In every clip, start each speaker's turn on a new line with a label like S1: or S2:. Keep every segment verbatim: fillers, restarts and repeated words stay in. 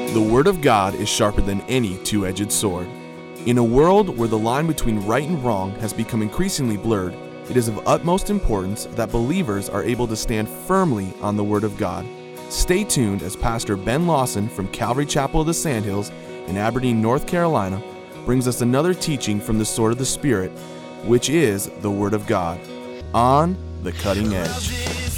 S1: The Word of God is sharper than any two-edged sword. In a world where the line between right and wrong has become increasingly blurred, it is of utmost importance that believers are able to stand firmly on the Word of God. Stay tuned as Pastor Ben Lawson from Calvary Chapel of the Sandhills in Aberdeen, North Carolina, brings us another teaching from the sword of the Spirit, which is the Word of God, on the cutting edge.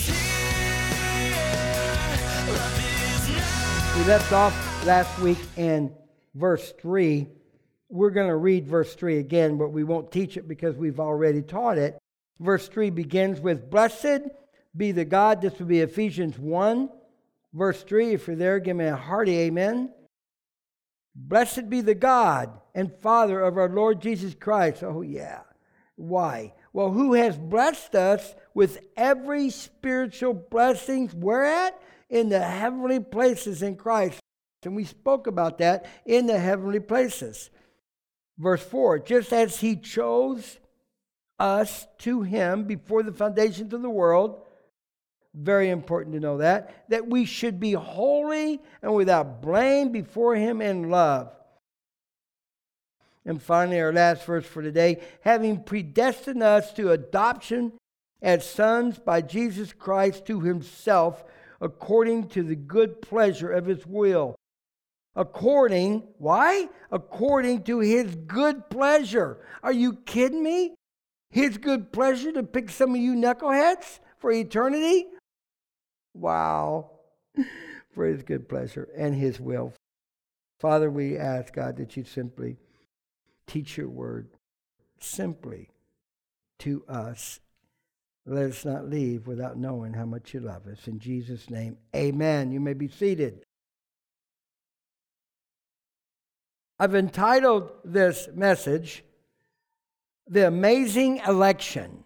S2: We left off last week in verse three. We're going to read verse three again, but we won't teach it because we've already taught it. Verse three begins with, "Blessed be the God." This will be Ephesians one. Verse three, if you're there, give me a hearty amen. "Blessed be the God and Father of our Lord Jesus Christ." Oh yeah. Why? Well, who has blessed us with every spiritual blessing. Where at? In the heavenly places in Christ. And we spoke about that, in the heavenly places. Verse four, "Just as He chose us to Him before the foundations of the world," very important to know that, "that we should be holy and without blame before Him in love." And finally, our last verse for today, "Having predestined us to adoption as sons by Jesus Christ to Himself, according to the good pleasure of His will." According, why? According to His good pleasure. Are you kidding me? His good pleasure to pick some of you knuckleheads for eternity? Wow. For His good pleasure and His will. Father, we ask, God, that You simply teach Your word simply to us. Let us not leave without knowing how much You love us. In Jesus' name, amen. You may be seated. I've entitled this message, "The Amazing Election."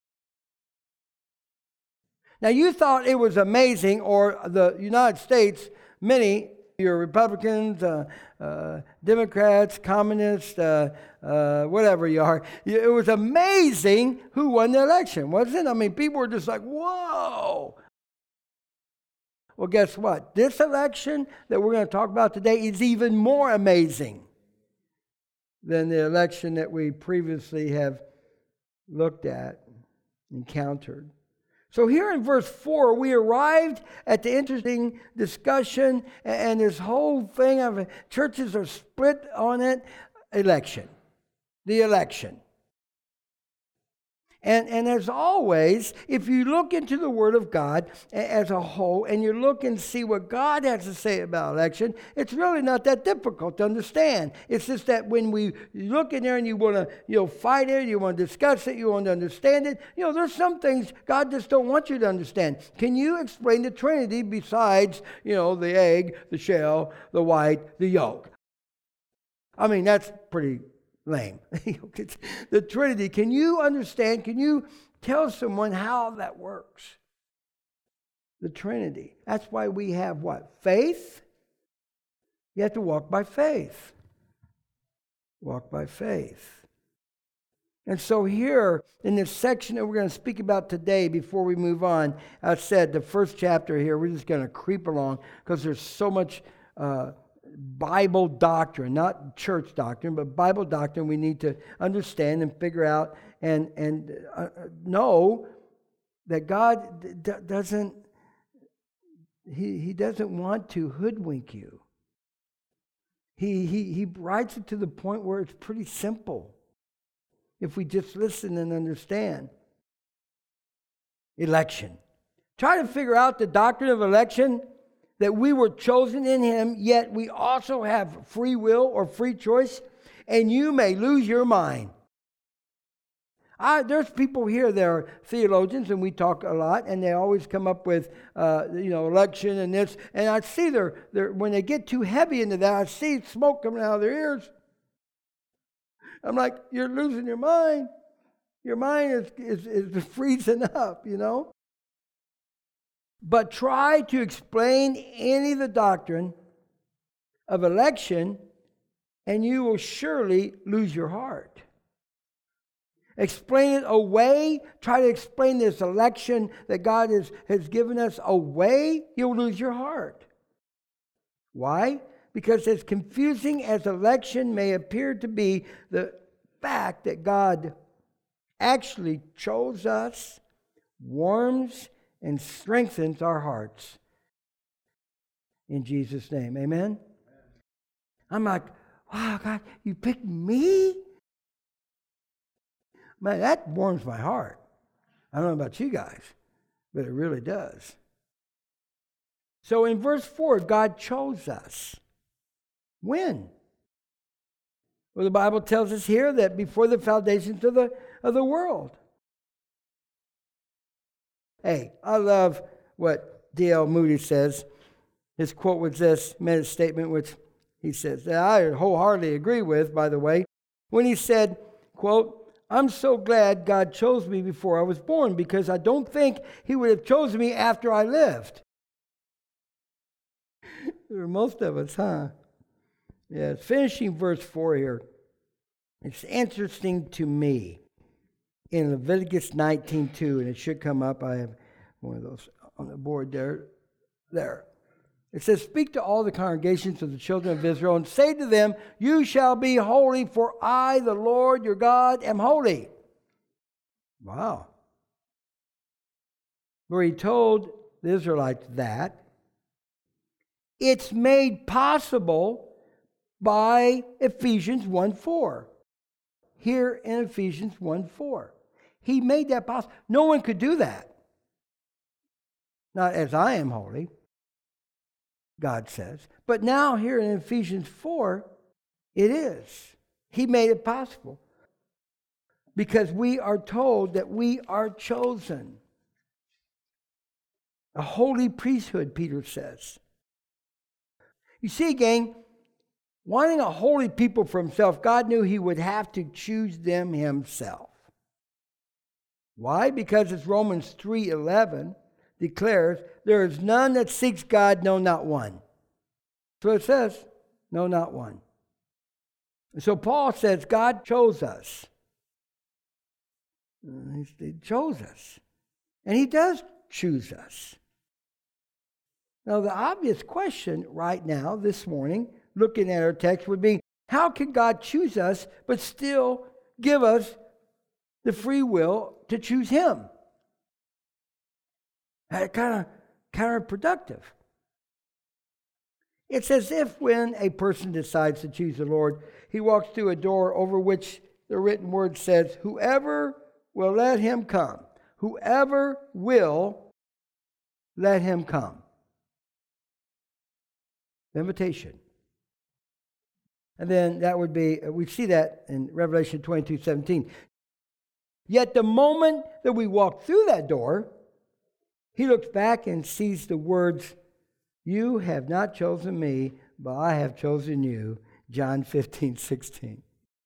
S2: Now, you thought it was amazing, or the United States, many, you're Republicans, uh, uh, Democrats, Communists, uh, uh, whatever you are, it was amazing who won the election, wasn't it? I mean, people were just like, whoa. Well, guess what? This election that we're going to talk about today is even more amazing than the election that we previously have looked at, encountered. So here in verse four, we arrived at the interesting discussion, and this whole thing of churches are split on it, election, the election. And, and as always, if you look into the Word of God as a whole, and you look and see what God has to say about election, it's really not that difficult to understand. It's just that when we look in there and you want to, you know, fight it, you want to discuss it, you want to understand it, you know, there's some things God just don't want you to understand. Can you explain the Trinity besides, you know, the egg, the shell, the white, the yolk? I mean, that's pretty lame. The Trinity, can you understand, can you tell someone how that works? The Trinity. That's why we have what? Faith? You have to walk by faith. Walk by faith. And so here, in this section that we're going to speak about today, before we move on, I said the first chapter here, we're just going to creep along because there's so much uh, Bible doctrine, not church doctrine, but Bible doctrine we need to understand and figure out and, and uh, know that God d- doesn't, he, he doesn't want to hoodwink you. He, he, he writes it to the point where it's pretty simple if we just listen and understand. Election. Try to figure out the doctrine of election, that we were chosen in Him, yet we also have free will or free choice, and you may lose your mind. I, there's people here that are theologians, and we talk a lot, and they always come up with, uh, you know, election and this, and I see their, their, when they get too heavy into that, I see smoke coming out of their ears. I'm like, you're losing your mind. Your mind is, is, is freezing up, you know. But try to explain any of the doctrine of election, and you will surely lose your heart. Explain it away. Try to explain this election that God has, has given us away. You'll lose your heart. Why? Because as confusing as election may appear to be, the fact that God actually chose us warms and strengthens our hearts. In Jesus' name, amen? I'm like, wow, God, you picked me? Man, that warms my heart. I don't know about you guys, but it really does. So in verse four, God chose us. When? Well, the Bible tells us here that before the foundations of the, of the world. Hey, I love what D L Moody says. His quote was this, made a statement which he says, that I wholeheartedly agree with, by the way, when he said, quote, I'm so glad God chose me before I was born because I don't think he would have chosen me after I lived. There are most of us, huh? Yeah, finishing verse four here. It's interesting to me. In Leviticus nineteen two, and it should come up. I have one of those on the board there. There. It says, speak to all the congregations of the children of Israel and say to them, you shall be holy, for I, the Lord your God, am holy. Wow. Where he told the Israelites that, it's made possible by Ephesians one four. Here in Ephesians one four. He made that possible. No one could do that. Not as I am holy, God says. But now here in Ephesians four, it is. He made it possible. Because we are told that we are chosen. A holy priesthood, Peter says. You see, gang, wanting a holy people for himself, God knew he would have to choose them himself. Why? Because as Romans three eleven declares, there is none that seeks God, no, not one. So it says, no, not one. And so Paul says, God chose us. He chose us. And he does choose us. Now, the obvious question right now, this morning, looking at our text, would be, how can God choose us but still give us the free will to choose him? That's kind of counterproductive. It's as if when a person decides to choose the Lord, he walks through a door over which the written word says, whoever will let him come. Whoever will let him come. Invitation. And then that would be, we see that in Revelation twenty-two seventeen. Yet the moment that we walk through that door, he looks back and sees the words, you have not chosen me, but I have chosen you. John fifteen sixteen.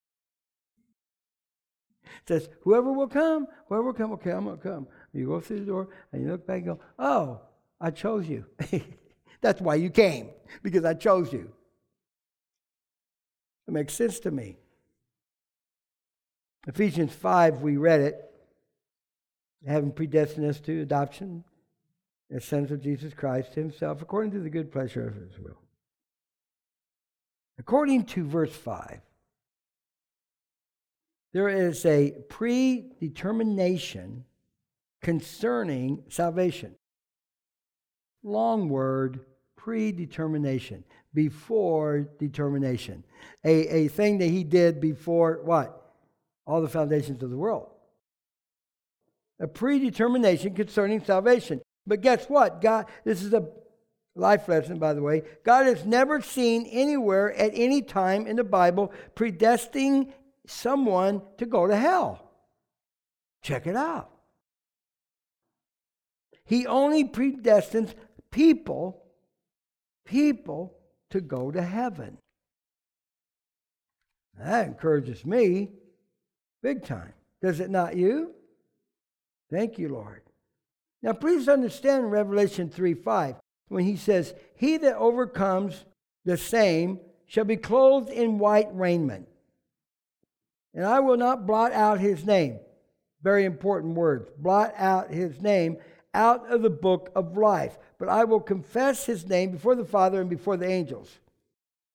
S2: It says, whoever will come, whoever will come, okay, I'm going to come. You go through the door and you look back and go, oh, I chose you. That's why you came, because I chose you. It makes sense to me. Ephesians five, we read it. Having predestined us to adoption as sons of Jesus Christ himself, according to the good pleasure of his will. According to verse five, there is a predetermination concerning salvation. Long word, predetermination. Before determination. A, a thing that he did before what? All the foundations of the world. A predetermination concerning salvation. But guess what? God, this is a life lesson, by the way. God is never seen anywhere at any time in the Bible predestining someone to go to hell. Check it out. He only predestines people, people to go to heaven. That encourages me big time. Does it not you? Thank you, Lord. Now, please understand Revelation three five, when he says, he that overcomes the same shall be clothed in white raiment, and I will not blot out his name. Very important words. Blot out his name out of the book of life. But I will confess his name before the Father and before the angels.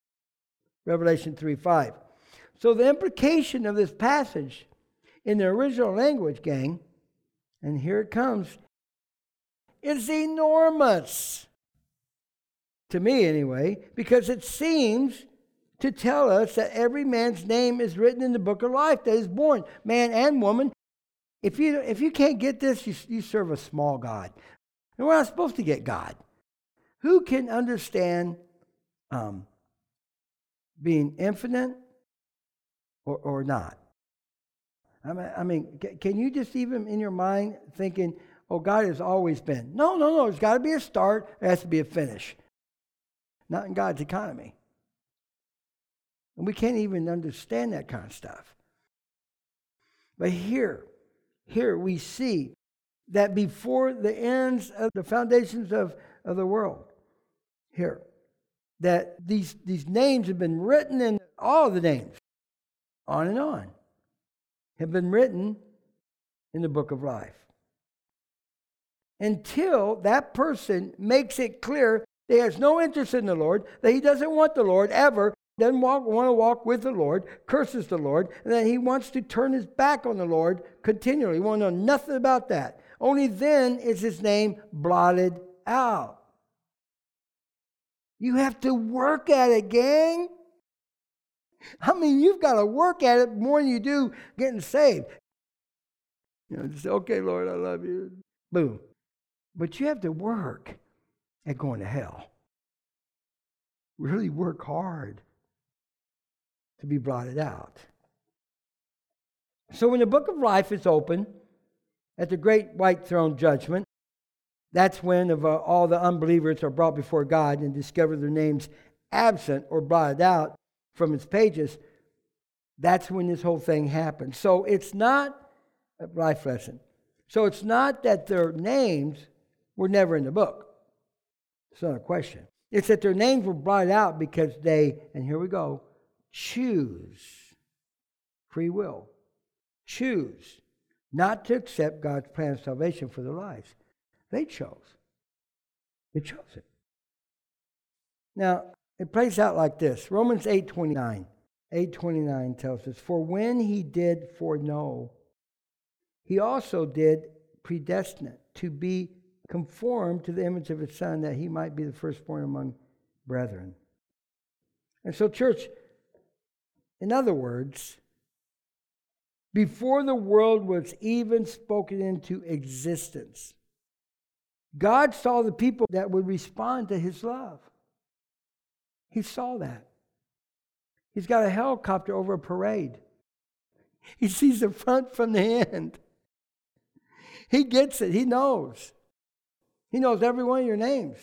S2: Revelation three five. So the implication of this passage in the original language, gang, and here it comes, is enormous. To me anyway, because it seems to tell us that every man's name is written in the book of life that is born, man and woman. If you if you can't get this, you, you serve a small God. And we're not supposed to get God. Who can understand um, being infinite or, or not? I mean, I mean, can you just even in your mind thinking, oh, God has always been. No, no, no. There's got to be a start. There has to be a finish. Not in God's economy. And we can't even understand that kind of stuff. But here, here we see that before the ends of the foundations of, of the world, here, that these, these names have been written, in all the names, on and on, have been written in the book of life. Until that person makes it clear that he has no interest in the Lord, that he doesn't want the Lord ever, doesn't walk, want to walk with the Lord, curses the Lord, and then he wants to turn his back on the Lord continually. He won't know nothing about that. Only then is his name blotted out. You have to work at it, gang. I mean, you've got to work at it more than you do getting saved. You know, just say, okay, Lord, I love you. Boom. But you have to work at going to hell. Really work hard to be blotted out. So when the book of life is open at the great white throne judgment, that's when of uh, all the unbelievers are brought before God and discover their names absent or blotted out from its pages. That's when this whole thing happens. So it's not a life lesson. So it's not that their names were never in the book. It's not a question. It's that their names were blotted out because they, and here we go, choose free will. Choose not to accept God's plan of salvation for their lives. They chose. They chose it. Now, it plays out like this. Romans eight twenty-nine. eight twenty-nine tells us, for when he did foreknow, he also did predestinate to be conformed to the image of his Son, that he might be the firstborn among brethren. And so, church, in other words, before the world was even spoken into existence, God saw the people that would respond to his love. He saw that. He's got a helicopter over a parade. He sees the front from the end. He gets it. He knows. He knows every one of your names.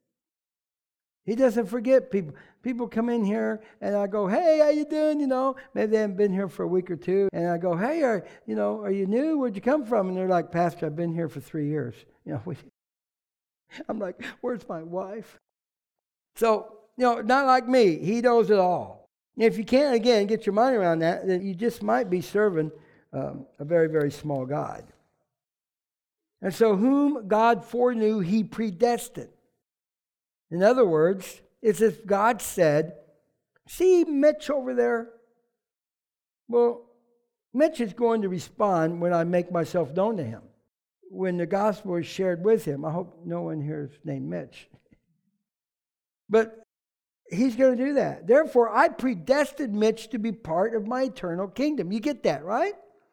S2: He doesn't forget people. People come in here and I go, hey, how you doing? You know, maybe they haven't been here for a week or two. And I go, hey, are, you know, are you new? Where'd you come from? And they're like, Pastor, I've been here for three years. You know, we, I'm like, where's my wife? So, you know, not like me. He knows it all. And if you can't, again, get your mind around that, then you just might be serving um, a very, very small God. And so whom God foreknew, he predestined. In other words, it's as if God said, see Mitch over there? Well, Mitch is going to respond when I make myself known to him. When the gospel is shared with him. I hope no one here is named Mitch. But he's going to do that. Therefore, I predestined Mitch to be part of my eternal kingdom. You get that, right?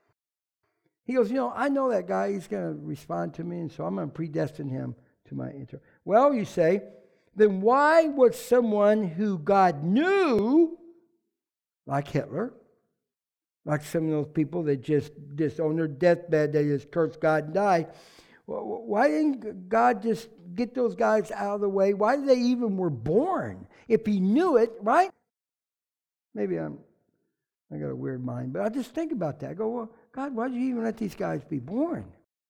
S2: He goes, you know, I know that guy. He's going to respond to me, and so I'm going to predestine him to my eternal. Well, you say, then why would someone who God knew, like Hitler, like some of those people that just, just on their deathbed, they just curse God and die, why didn't God just get those guys out of the way? Why did they even were born? If he knew it, right? Maybe I'm, I got a weird mind, but I just think about that. I go, well, God, why did you even let these guys be born?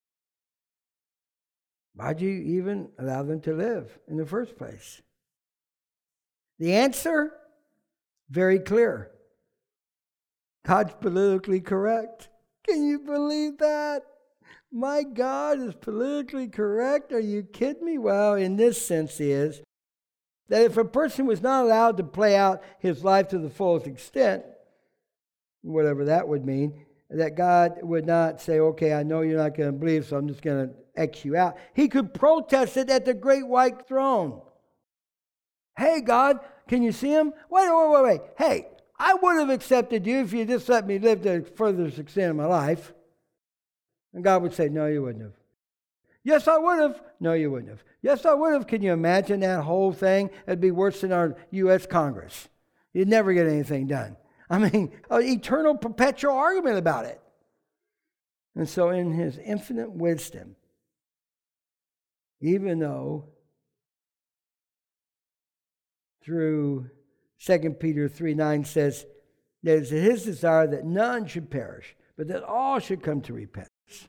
S2: Why did you even allow them to live in the first place? The answer, very clear. God's politically correct. Can you believe that? My God is politically correct? Are you kidding me? Well, in this sense is that if a person was not allowed to play out his life to the fullest extent, whatever that would mean, that God would not say, okay, I know you're not going to believe, so I'm just going to X you out. He could protest it at the great white throne. Hey, God, can you see him? Wait, wait, wait, wait. Hey, I would have accepted you if you just let me live the furthest extent of my life. And God would say, no, you wouldn't have. Yes, I would have. No, you wouldn't have. Yes, I would have. Can you imagine that whole thing? It'd be worse than our U S Congress. You'd never get anything done. I mean, an eternal, perpetual argument about it. And so in his infinite wisdom, even though through Second Peter three nine says that it's his desire that none should perish, but that all should come to repentance.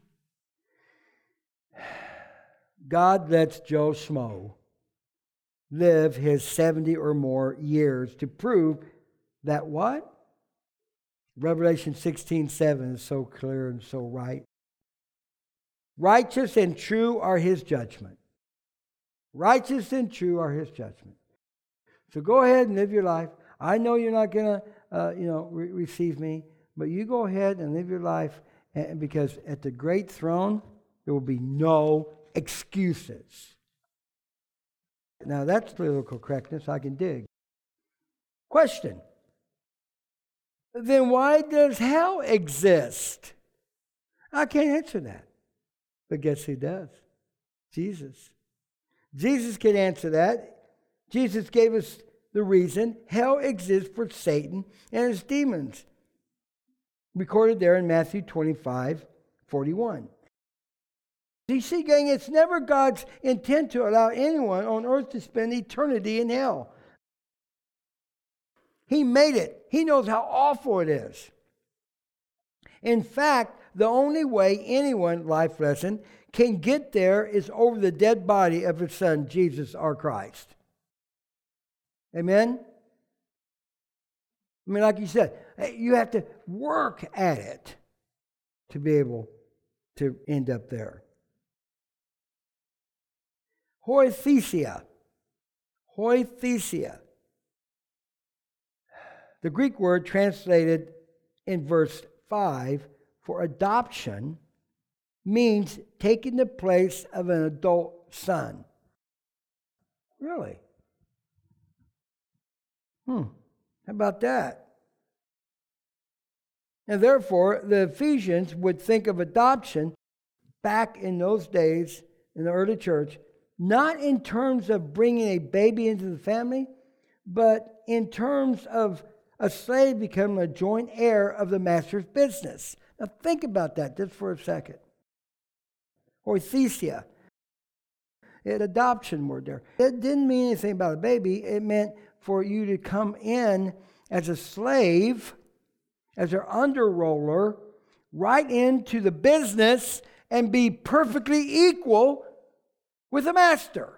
S2: God lets Joe Schmo live his seventy or more years to prove that what? Revelation sixteen seven is so clear and so right. Righteous and true are his judgment. Righteous and true are his judgment. So go ahead and live your life. I know you're not going to, uh, you know, re- receive me, but you go ahead and live your life, and because at the great throne there will be no excuses. Now that's political correctness I can dig. Question. Then why does hell exist? I can't answer that. But guess who does? Jesus. Jesus can answer that. Jesus gave us the reason hell exists for Satan and his demons. Recorded there in Matthew twenty-five forty-one. You see, gang, it's never God's intent to allow anyone on earth to spend eternity in hell. He made it. He knows how awful it is. In fact, the only way anyone, life lesson, can get there is over the dead body of his Son, Jesus our Christ. Amen? I mean, like you said, you have to work at it to be able to end up there. Hoithesia. Hoithesia. The Greek word translated in verse five for adoption means taking the place of an adult son. Really? Hmm. How about that? And therefore, the Ephesians would think of adoption back in those days in the early church, not in terms of bringing a baby into the family, but in terms of a slave becoming a joint heir of the master's business. Now think about that just for a second. Hoithesia. An adoption word there. It didn't mean anything about a baby. It meant for you to come in as a slave, as an under-roller, right into the business and be perfectly equal with the master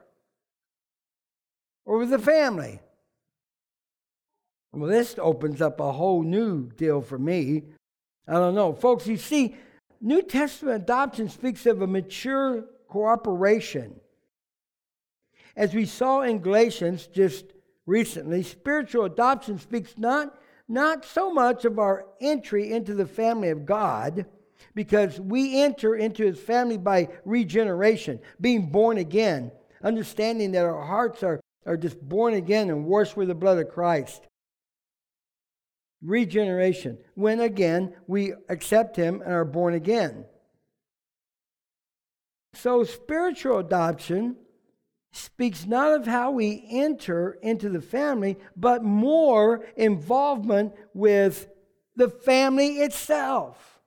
S2: or with the family. Well, this opens up a whole new deal for me. I don't know. Folks, you see, New Testament adoption speaks of a mature cooperation. As we saw in Galatians just recently, spiritual adoption speaks not, not so much of our entry into the family of God, because we enter into his family by regeneration, being born again, understanding that our hearts are, are just born again and washed with the blood of Christ. Regeneration, when again we accept him and are born again. So spiritual adoption speaks not of how we enter into the family, but more involvement with the family itself.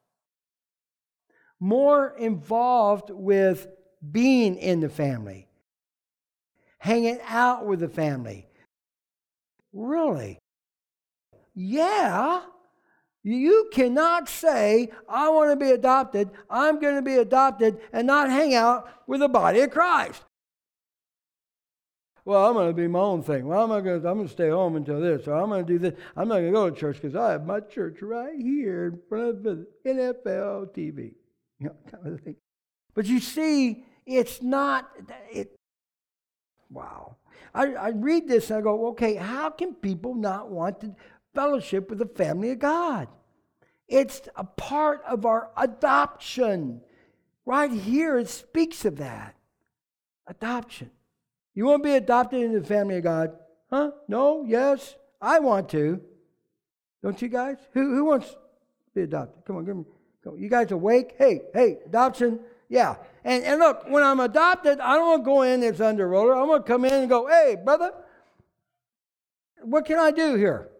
S2: More involved with being in the family, hanging out with the family. Really? Yeah. You cannot say, I want to be adopted, I'm going to be adopted, and not hang out with the body of Christ. Well, I'm going to do my own thing. Well, I'm going to, I'm going to stay home until this, or I'm going to do this. I'm not going to go to church because I have my church right here in front of the N F L T V. You know, kind of thing. But you see, it's not, it, wow. I, I read this and I go, okay, how can people not want to fellowship with the family of God? It's a part of our adoption. Right here, it speaks of that. Adoption. You want to be adopted into the family of God? Huh? No? Yes? I want to. Don't you guys? Who, who wants to be adopted? Come on, give me. Come on. You guys awake? Hey, hey, adoption. Yeah. And, and look, when I'm adopted, I don't want to go in as under roller. I want to come in and go, hey, brother, what can I do here?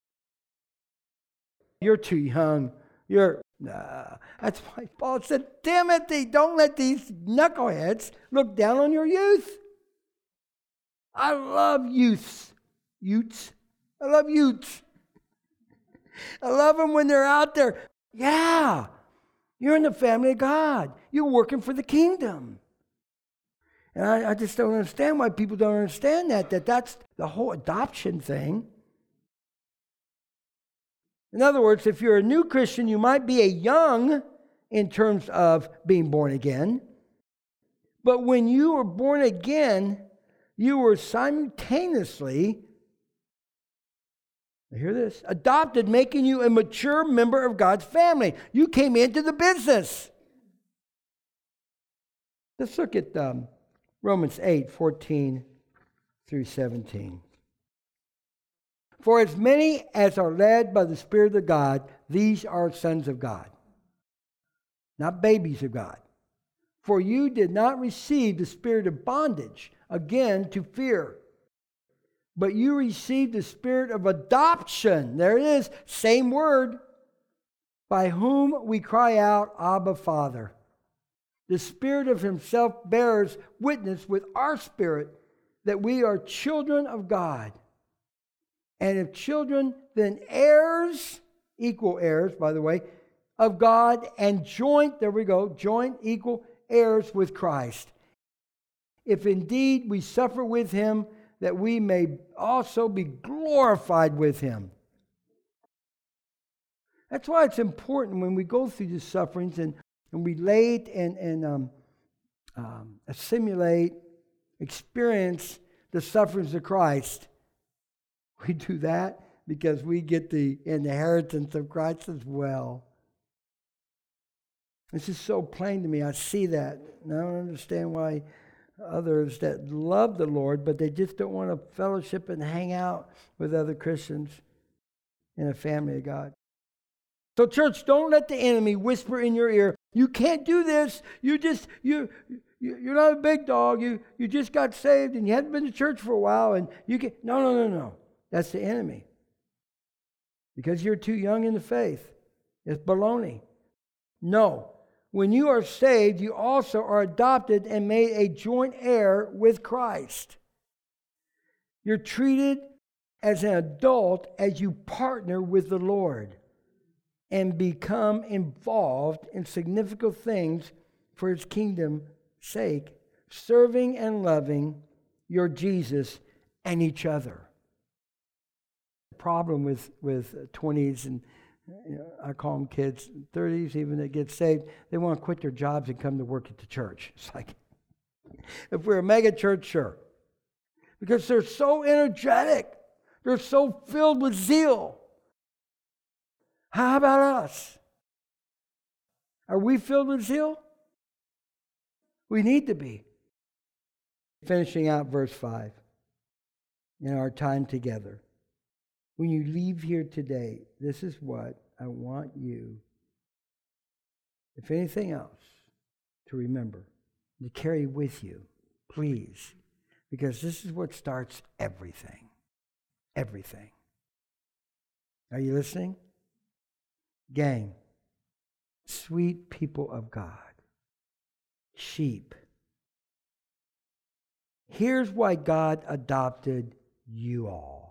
S2: You're too young. You're, nah. That's why Paul said, Timothy, don't let these knuckleheads look down on your youth. I love youths. Youths. I love youths. I love them when they're out there. Yeah, you're in the family of God. You're working for the kingdom. And I, I just don't understand why people don't understand that, that that's the whole adoption thing. In other words, if you're a new Christian, you might be a young in terms of being born again. But when you were born again, you were simultaneously, hear this, adopted, making you a mature member of God's family. You came into the business. Let's look at um, Romans eight, fourteen through seventeen. For as many as are led by the Spirit of God, these are sons of God, not babies of God. For you did not receive the spirit of bondage, again to fear, but you received the spirit of adoption. There it is, same word, by whom we cry out, Abba, Father. The Spirit of Himself bears witness with our spirit that we are children of God. And if children, then heirs, equal heirs, by the way, of God, and joint, there we go, joint, equal heirs with Christ. If indeed we suffer with Him, that we may also be glorified with Him. That's why it's important when we go through the sufferings and, and relate and, and um, um, assimilate, experience the sufferings of Christ. We do that because we get the inheritance of Christ as well. This is so plain to me. I see that. And I don't understand why others that love the Lord, but they just don't want to fellowship and hang out with other Christians in a family of God. So church, don't let the enemy whisper in your ear, you can't do this. You just, you, you you're not a big dog. You, you just got saved and you haven't been to church for a while and you can, no, no, no, no. That's the enemy. Because you're too young in the faith. It's baloney. No. When you are saved, you also are adopted and made a joint heir with Christ. You're treated as an adult as you partner with the Lord and become involved in significant things for His kingdom's sake, serving and loving your Jesus and each other. The problem with, with twenties and you know, I call them kids, thirties, even that get saved, they want to quit their jobs and come to work at the church. It's like, if we're a mega church, sure. Because they're so energetic. They're so filled with zeal. How about us? Are we filled with zeal? We need to be. Finishing out verse five. In our time together. When you leave here today, this is what I want you, if anything else, to remember, to carry with you, please, because this is what starts everything. Everything. Are you listening? Gang, sweet people of God, sheep. Here's why God adopted you all.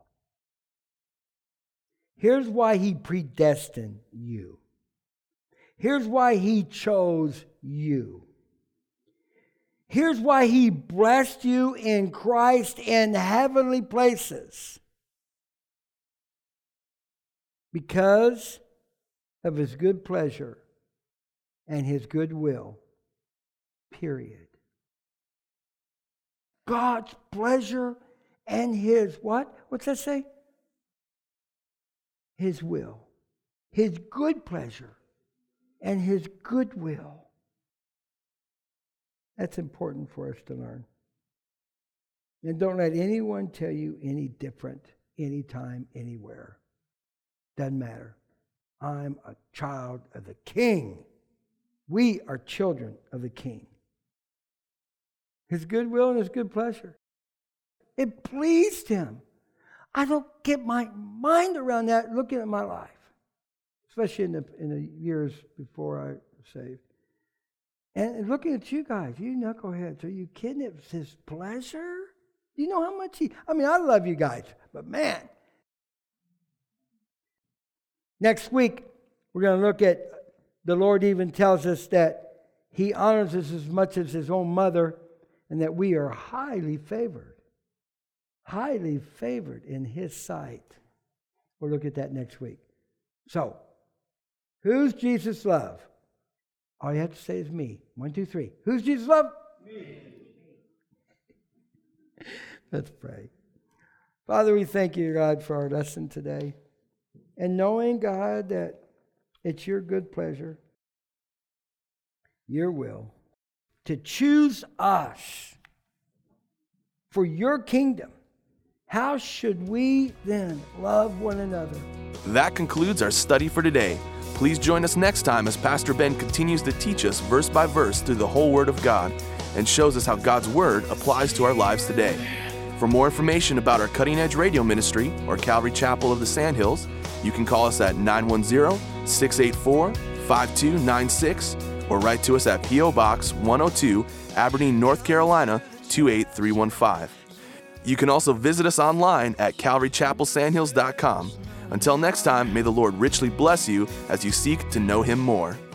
S2: Here's why He predestined you. Here's why He chose you. Here's why He blessed you in Christ in heavenly places. Because of His good pleasure and His good will. Period. God's pleasure and his what? What's that say? His will. His good pleasure and his goodwill. That's important for us to learn. And don't let anyone tell you any different, anytime, anywhere. Doesn't matter. I'm a child of the King. We are children of the King. His goodwill and his good pleasure. It pleased him. I don't get my mind around that looking at my life, especially in the, in the years before I was saved. And looking at you guys, you knuckleheads, are you kidding? It was his pleasure? You know how much he, I mean, I love you guys, but man. Next week, we're going to look at, the Lord even tells us that he honors us as much as his own mother, and that we are highly favored. Highly favored in his sight. We'll look at that next week. So, who's Jesus' love? All you have to say is me. One, two, three. Who's Jesus' love? Me. Let's pray. Father, we thank you, God, for our lesson today. And knowing, God, that it's your good pleasure, your will, to choose us for your kingdom. How should we then love one another?
S1: That concludes our study for today. Please join us next time as Pastor Ben continues to teach us verse by verse through the whole Word of God and shows us how God's Word applies to our lives today. For more information about our Cutting Edge Radio Ministry or Calvary Chapel of the Sandhills, you can call us at nine one zero, six eight four, five two nine six or write to us at P O Box one oh two, Aberdeen, North Carolina two eight three one five. You can also visit us online at calvary chapel sandhills dot com. Until next time, may the Lord richly bless you as you seek to know him more.